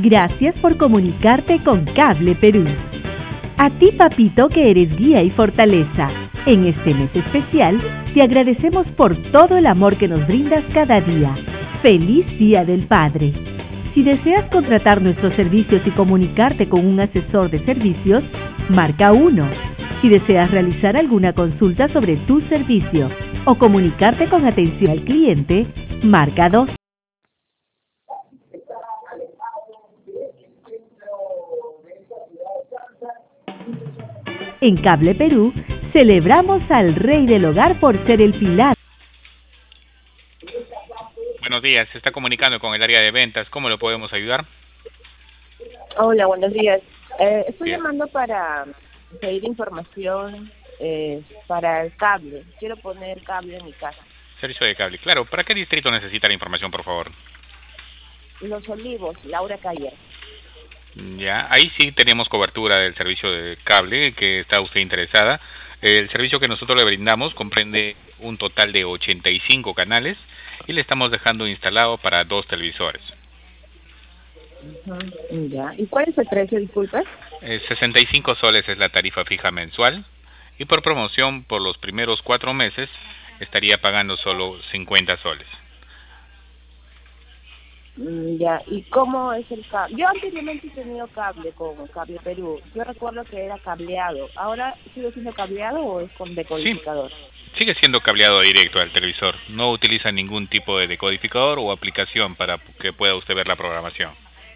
Gracias por comunicarte con Cable Perú. A ti, papito, que eres guía y fortaleza. En este mes especial, te agradecemos por todo el amor que nos brindas cada día. ¡Feliz Día del Padre! Si deseas contratar nuestros servicios y comunicarte con un asesor de servicios, marca 1. Si deseas realizar alguna consulta sobre tu servicio o comunicarte con atención al cliente, marca 2. En Cable Perú, celebramos al Rey del Hogar por ser el pilar. Buenos días, se está comunicando con el área de ventas. ¿Cómo lo podemos ayudar? Hola, buenos días. Estoy Bien. llamando para pedir información para el cable. Quiero poner cable en mi casa. Servicio de cable, claro. ¿Para qué distrito necesita la información, por favor? Los Olivos, Laura Calle. Ya, ahí sí tenemos cobertura del servicio de cable que está usted interesada. El servicio que nosotros le brindamos comprende un total de 85 canales y le estamos dejando instalado para 2 televisores. Ya. ¿Y cuál es el precio, disculpas? 65 soles es la tarifa fija mensual y por promoción por los primeros 4 meses estaría pagando solo 50 soles. Ya. ¿Y cómo es el cable? Yo anteriormente he tenido cable con Cable Perú. Yo recuerdo que era cableado. ¿Ahora sigue siendo cableado o es con decodificador? Sí, sigue siendo cableado directo al televisor. No utiliza ningún tipo de decodificador o aplicación para que pueda usted ver la programación.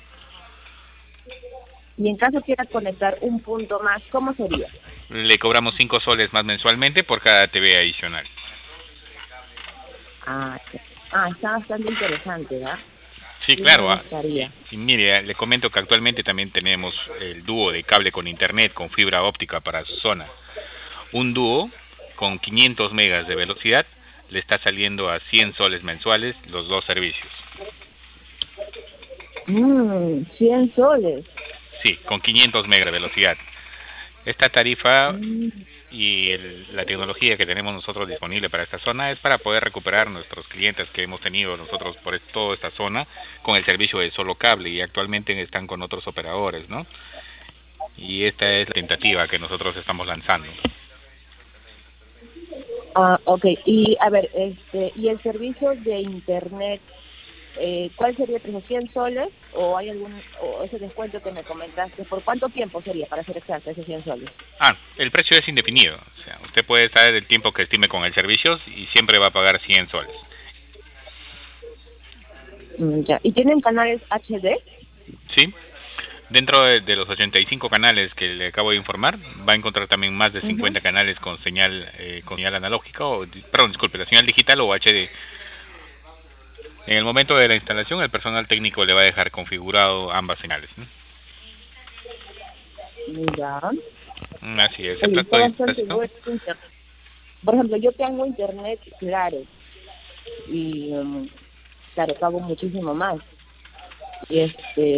Y en caso quiera conectar un punto más, ¿cómo sería? Le cobramos 5 soles más mensualmente por cada TV adicional. Está bastante interesante, ¿verdad? Sí, claro. Y mire, le comento que actualmente también tenemos el dúo de cable con internet, con fibra óptica para su zona. Un dúo con 500 megas de velocidad le está saliendo a 100 soles mensuales los 2 servicios. 100 soles. Sí, con 500 megas de velocidad. Esta tarifa y la tecnología que tenemos nosotros disponible para esta zona es para poder recuperar nuestros clientes que hemos tenido nosotros por toda esta zona con el servicio de solo cable y actualmente están con otros operadores, ¿no? Y esta es la tentativa que nosotros estamos lanzando. Ok. Y a ver, y el servicio de internet, ¿cuál sería el precio? ¿100 soles? ¿O hay o ese descuento que me comentaste? ¿Por cuánto tiempo sería, para ser exacta, ese 100 soles? El precio es indefinido. O sea, usted puede estar el tiempo que estime con el servicio y siempre va a pagar 100 soles. Ya. ¿Y tienen canales HD? Sí. Dentro de los 85 canales que le acabo de informar, va a encontrar también más de 50 canales con señal analógica, la señal digital o HD. En el momento de la instalación, el personal técnico le va a dejar configurado ambas señales, ¿no? Ya. Así es. Está bastante bueno. Por ejemplo, yo tengo internet claro y claro, pago muchísimo más. Y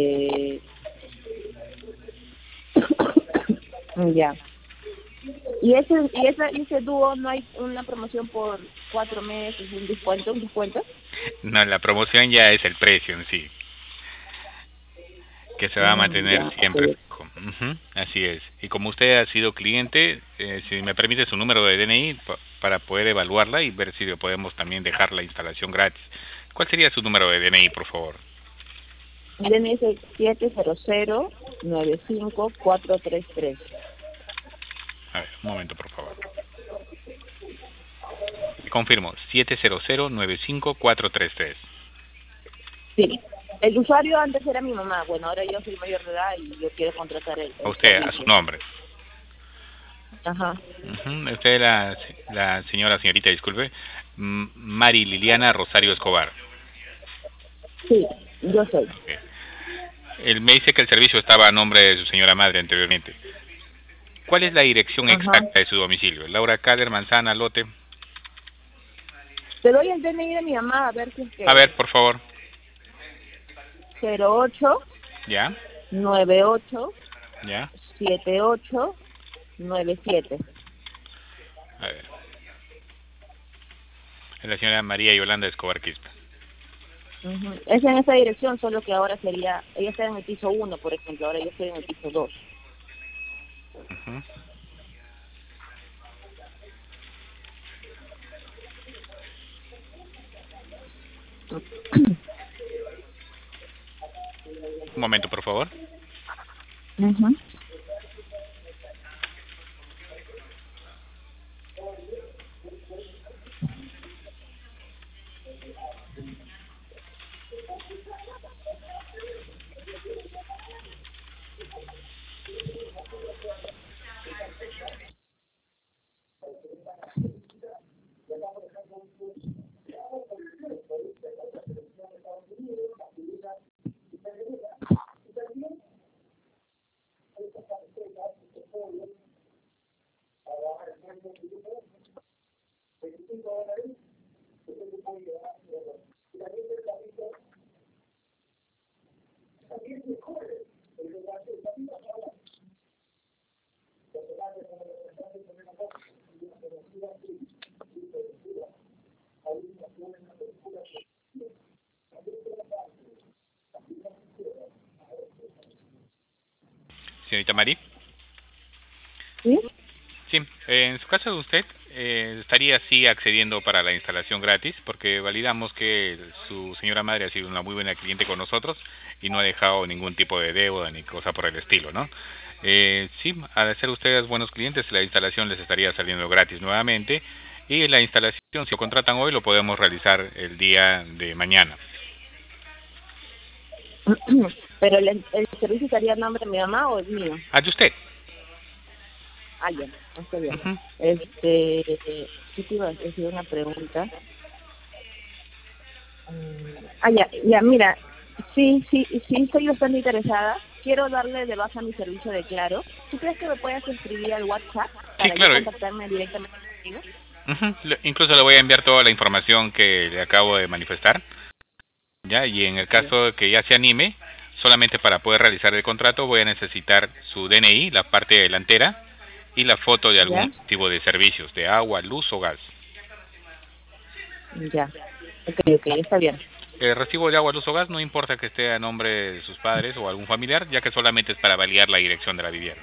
ya. ¿Y ese dúo no hay una promoción por 4 meses, un descuento? No, la promoción ya es el precio en sí, que se va a mantener siempre. Así es. Y como usted ha sido cliente, si me permite su número de DNI para poder evaluarla y ver si le podemos también dejar la instalación gratis. ¿Cuál sería su número de DNI, por favor? Mi DNI es 700-95433. A ver, un momento, por favor. Confirmo, 700-95433. Sí. El usuario antes era mi mamá. Bueno, ahora yo soy mayor de edad y yo quiero contratar A usted, a su nombre. Ajá. Usted es señorita, disculpe, Mari Liliana Rosario Escobar. Sí, yo soy. Okay. Él me dice que el servicio estaba a nombre de su señora madre anteriormente. ¿Cuál es la dirección exacta de su domicilio? Laura Caller, Manzana, Lote. Te doy el DNI de mi mamá, a ver si es que... A ver, por favor. 08 ¿Ya? 98 ¿Ya? 78 97. A ver. Es la señora María Yolanda Escobar Quispe. Es en esa dirección, solo que ahora sería, ella está en el piso 1, por ejemplo, ahora yo estoy en el piso 2. Ujú. Un momento, por favor. Señorita Mari. ¿Sí? Sí, en su caso usted estaría así accediendo para la instalación gratis, porque validamos que su señora madre ha sido una muy buena cliente con nosotros y no ha dejado ningún tipo de deuda ni cosa por el estilo, ¿no? Sí, al ser ustedes buenos clientes, la instalación les estaría saliendo gratis nuevamente, y la instalación, si lo contratan hoy, lo podemos realizar el día de mañana. Pero el servicio estaría a nombre de mi mamá o el mío. ¿Ah, de usted? Ah, ya, está bien. Uh-huh. ¿Qué te iba a decir? Una pregunta. Ya, mira, sí, estoy bastante interesada. Quiero darle de baja mi servicio de Claro. ¿Tú crees que me puedas escribir al WhatsApp para Sí, claro. yo contactarme directamente contigo? Incluso le voy a enviar toda la información que le acabo de manifestar, ya, y en el caso de que ya se anime, solamente para poder realizar el contrato voy a necesitar su DNI, la parte delantera, y la foto de algún tipo de servicios, de agua, luz o gas. Ya, ok, está bien. El recibo de agua, luz o gas no importa que esté a nombre de sus padres o algún familiar, ya que solamente es para validar la dirección de la vivienda.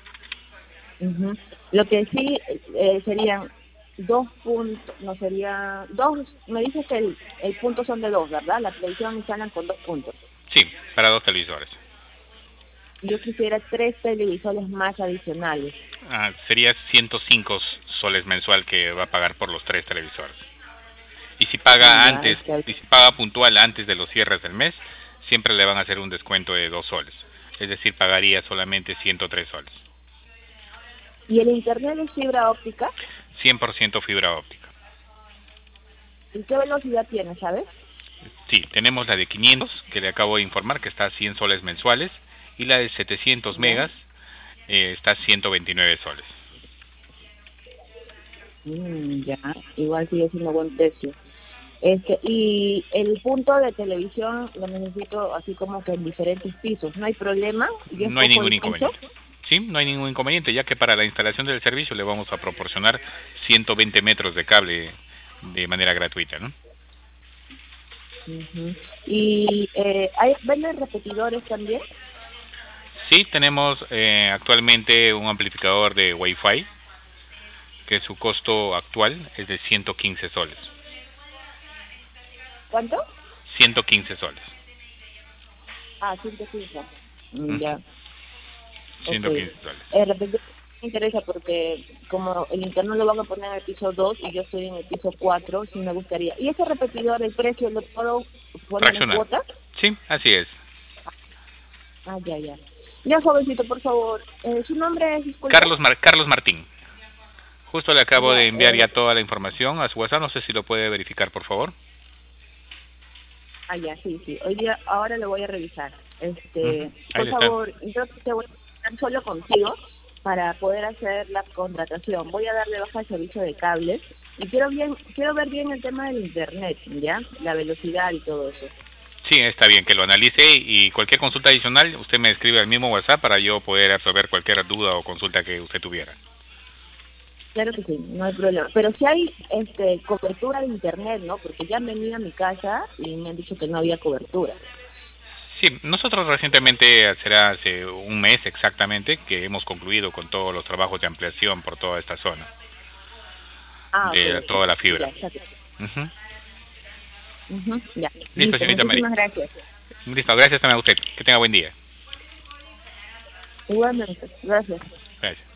Lo que sí serían 2 puntos, no sería 2, me dices que el punto son de 2, ¿verdad? La televisión instalan con 2 puntos. Sí, para 2 televisores. Yo quisiera 3 televisores más adicionales. Sería 105 soles mensual que va a pagar por los 3 televisores. Y si paga y si paga puntual antes de los cierres del mes, siempre le van a hacer un descuento de 2 soles. Es decir, pagaría solamente 103 soles. ¿Y el internet es fibra óptica? 100% fibra óptica. ¿Y qué velocidad tiene, sabes? Sí, tenemos la de 500, que le acabo de informar, que está a 100 soles mensuales, y la de 700 megas está a 129 soles. Ya, igual sigue siendo buen precio. Y el punto de televisión lo necesito así como que en diferentes pisos. ¿No hay problema? No hay ningún inconveniente. Sí, no hay ningún inconveniente, ya que para la instalación del servicio le vamos a proporcionar 120 metros de cable de manera gratuita, ¿no? ¿Y venden repetidores también? Sí, tenemos actualmente un amplificador de Wi-Fi, que su costo actual es de 115 soles. ¿Cuánto? 115 soles. 115. Ya. 115 soles. De repente me interesa porque como el internet lo van a poner en el piso 2 y yo estoy en el piso 4, sí me gustaría. ¿Y ese repetidor, el precio, lo puedo poner en cuotas? Sí, así es. Ya. Ya, jovencito, por favor. ¿Su nombre es? Disculpa. Carlos Martín. Justo le acabo de enviar ya toda la información a su WhatsApp. No sé si lo puede verificar, por favor. Ya, sí. Ahora lo voy a revisar. Por favor, yo te voy a estar solo contigo para poder hacer la contratación. Voy a darle baja el servicio de cables y quiero ver bien el tema del internet, ¿ya? La velocidad y todo eso. Sí, está bien, que lo analice, y cualquier consulta adicional usted me escribe al mismo WhatsApp para yo poder resolver cualquier duda o consulta que usted tuviera. Ya, está bien. Entonces, te voy a estar solo contigo para poder hacer la contratación. Voy a darle baja el servicio de cables y quiero ver bien el tema del internet, ¿ya? La velocidad y todo eso. Sí, está bien, que lo analice y cualquier consulta adicional usted me escribe al mismo WhatsApp para yo poder resolver cualquier duda o consulta que usted tuviera. Claro que sí, no hay problema. Pero si hay cobertura de internet, ¿no? Porque ya han venido a mi casa y me han dicho que no había cobertura. Sí, nosotros recientemente, será hace un mes exactamente, que hemos concluido con todos los trabajos de ampliación por toda esta zona, Ah, de ok. toda la fibra. Ya, está bien. Ujú. Ya. Listo, Listo, señorita Mary. muchísimas gracias. Listo, gracias también a usted. Que tenga buen día. Igualmente, gracias. Gracias.